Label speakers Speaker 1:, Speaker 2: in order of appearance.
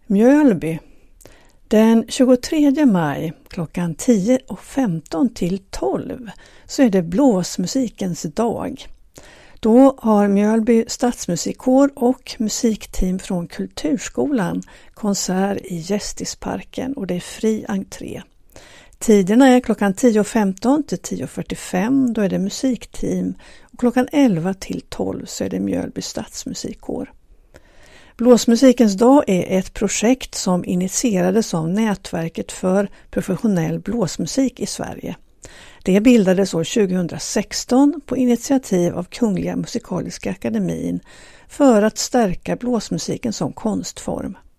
Speaker 1: Mjölby. Den 23 maj klockan 10.15 till 12 så är det blåsmusikens dag. Då har Mjölby stadsmusikkår och musikteam från Kulturskolan konsert i Gästisparken och det är fri entré. Tiderna är klockan 10.15 till 10.45, då är det musikteam, och klockan 11 till 12 så är det Mjölby stadsmusikkår. Blåsmusikens dag är ett projekt som initierades av Nätverket för professionell blåsmusik i Sverige. Det bildades år 2016 på initiativ av Kungliga Musikaliska Akademin för att stärka blåsmusiken som konstform.